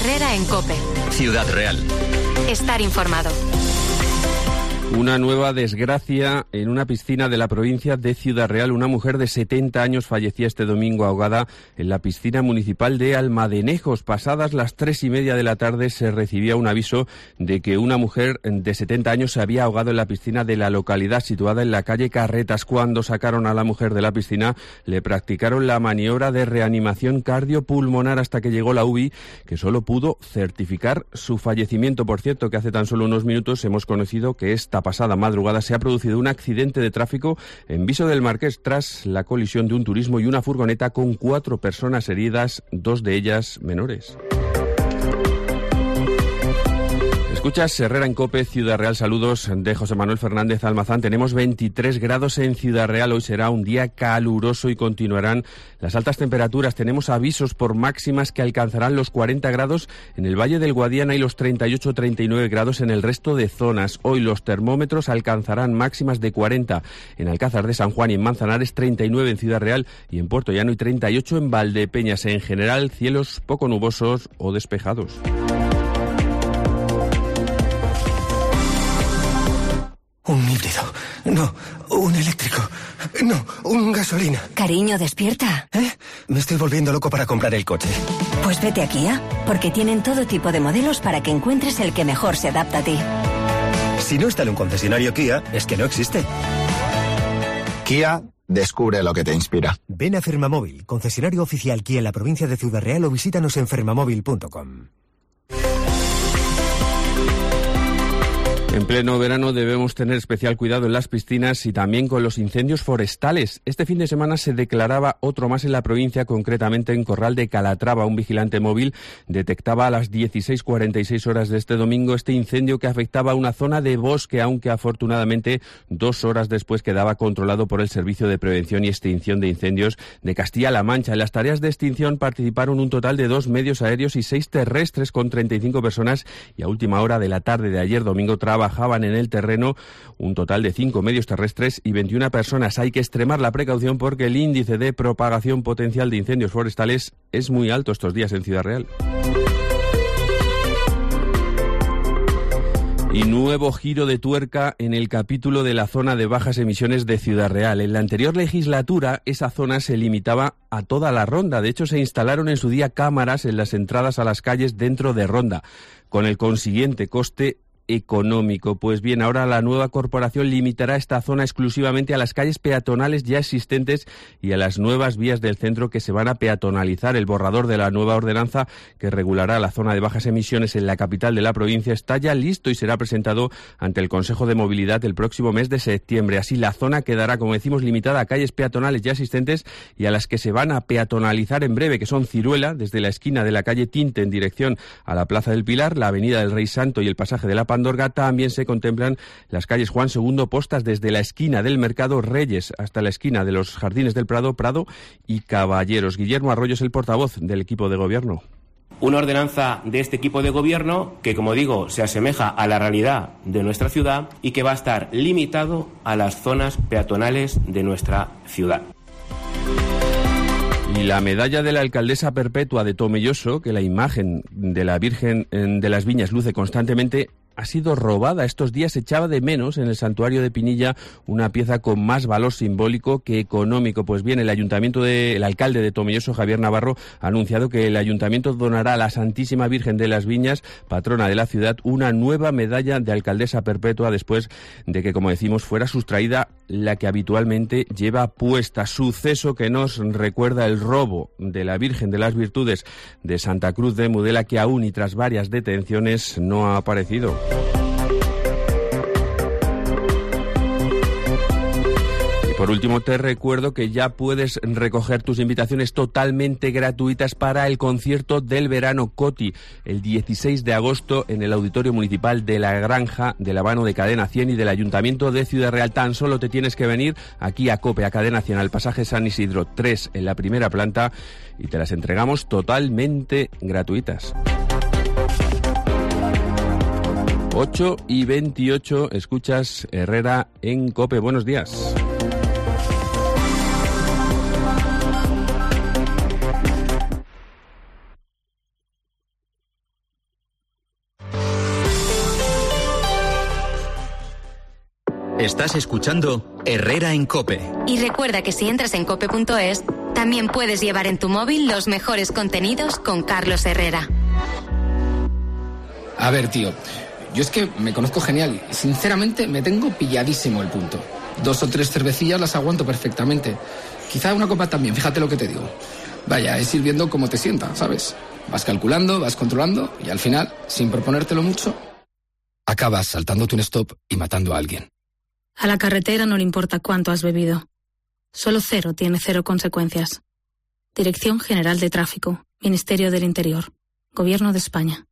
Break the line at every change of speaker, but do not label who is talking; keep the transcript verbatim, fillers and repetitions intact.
Herrera en COPE.
Ciudad Real.
Estar informado.
Una nueva desgracia en una piscina de la provincia de Ciudad Real. Una mujer de setenta años fallecía este domingo ahogada en la piscina municipal de Almadenejos. Pasadas las tres y media de la tarde se recibía un aviso de que una mujer de setenta años se había ahogado en la piscina de la localidad situada en la calle Carretas. Cuando sacaron a la mujer de la piscina, le practicaron la maniobra de reanimación cardiopulmonar hasta que llegó la U B I, que solo pudo certificar su fallecimiento. Por cierto, que hace tan solo unos minutos hemos conocido que esta pasada madrugada se ha producido un accidente de tráfico en Viso del Marqués tras la colisión de un turismo y una furgoneta con cuatro personas heridas, dos de ellas menores. Escuchas Herrera en COPE, Ciudad Real. Saludos de José Manuel Fernández Almazán. Tenemos veintitrés grados en Ciudad Real. Hoy será un día caluroso y continuarán las altas temperaturas. Tenemos avisos por máximas que alcanzarán los cuarenta grados en el Valle del Guadiana y los treinta y ocho a treinta y nueve grados en el resto de zonas. Hoy los termómetros alcanzarán máximas de cuarenta en Alcázar de San Juan y en Manzanares, treinta y nueve en Ciudad Real y en Puerto Llano y treinta y ocho en Valdepeñas. En general, cielos poco nubosos o despejados.
Un híbrido. No, un eléctrico. No, un gasolina.
Cariño, despierta.
¿Eh? Me estoy volviendo loco para comprar el coche.
Pues vete a Kia, porque tienen todo tipo de modelos para que encuentres el que mejor se adapta a ti.
Si no está en un concesionario Kia, es que no existe.
Kia, descubre lo que te inspira.
Ven a Fermamóvil, concesionario oficial Kia en la provincia de Ciudad Real, o visítanos en fermamóvil punto com.
En pleno verano debemos tener especial cuidado en las piscinas y también con los incendios forestales. Este fin de semana se declaraba otro más en la provincia, concretamente en Corral de Calatrava. Un vigilante móvil detectaba a las dieciséis cuarenta y seis horas de este domingo este incendio que afectaba a una zona de bosque, aunque afortunadamente dos horas después quedaba controlado por el Servicio de Prevención y Extinción de Incendios de Castilla-La Mancha. En las tareas de extinción participaron un total de dos medios aéreos y seis terrestres con treinta y cinco personas, y a última hora de la tarde de ayer domingo trabajaron Trabajaban en el terreno un total de cinco medios terrestres y veintiuna personas. Hay que extremar la precaución porque el índice de propagación potencial de incendios forestales es muy alto estos días en Ciudad Real. Y nuevo giro de tuerca en el capítulo de la zona de bajas emisiones de Ciudad Real. En la anterior legislatura, esa zona se limitaba a toda la Ronda. De hecho, se instalaron en su día cámaras en las entradas a las calles dentro de Ronda, con el consiguiente coste económico. Pues bien, ahora la nueva corporación limitará esta zona exclusivamente a las calles peatonales ya existentes y a las nuevas vías del centro que se van a peatonalizar. El borrador de la nueva ordenanza que regulará la zona de bajas emisiones en la capital de la provincia está ya listo y será presentado ante el Consejo de Movilidad el próximo mes de septiembre. Así, la zona quedará, como decimos, limitada a calles peatonales ya existentes y a las que se van a peatonalizar en breve, que son Ciruela, desde la esquina de la calle Tinte en dirección a la Plaza del Pilar, la avenida del Rey Santo y el pasaje de la Pandorga. También se contemplan las calles Juan segundo Postas desde la esquina del Mercado Reyes hasta la esquina de los Jardines del Prado, Prado y Caballeros. Guillermo Arroyo es el portavoz del equipo de gobierno.
Una ordenanza de este equipo de gobierno que, como digo, se asemeja a la realidad de nuestra ciudad y que va a estar limitado a las zonas peatonales de nuestra ciudad.
Y la medalla de la alcaldesa perpetua de Tomelloso, que la imagen de la Virgen de las Viñas luce constantemente, ha sido robada. Estos días se echaba de menos en el santuario de Pinilla una pieza con más valor simbólico que económico. Pues bien, el ayuntamiento de, el alcalde de Tomelloso, Javier Navarro, ha anunciado que el ayuntamiento donará a la Santísima Virgen de las Viñas, patrona de la ciudad, una nueva medalla de alcaldesa perpetua después de que, como decimos, fuera sustraída la que habitualmente lleva puesta. Suceso que nos recuerda el robo de la Virgen de las Virtudes de Santa Cruz de Mudela, que aún y tras varias detenciones no ha aparecido. Y por último, te recuerdo que ya puedes recoger tus invitaciones totalmente gratuitas para el concierto del verano Coti, el dieciséis de agosto en el Auditorio Municipal de la Granja del Habano de Cadena cien y del Ayuntamiento de Ciudad Real. Tan solo te tienes que venir aquí a COPE, a Cadena cien, al pasaje San Isidro tres en la primera planta, y te las entregamos totalmente gratuitas. ocho y veintiocho, escuchas Herrera en COPE. Buenos días.
Estás escuchando Herrera en COPE.
Y recuerda que si entras en cope punto es, también puedes llevar en tu móvil los mejores contenidos con Carlos Herrera.
A ver, tío, yo es que me conozco genial y sinceramente me tengo pilladísimo el punto. Dos o tres cervecillas las aguanto perfectamente. Quizá una copa también, fíjate lo que te digo. Vaya, es ir viendo cómo te sienta, ¿sabes? Vas calculando, vas controlando y al final, sin proponértelo mucho, acabas saltándote un stop y matando a alguien.
A la carretera no le importa cuánto has bebido. Solo cero tiene cero consecuencias. Dirección General de Tráfico, Ministerio del Interior, Gobierno de España.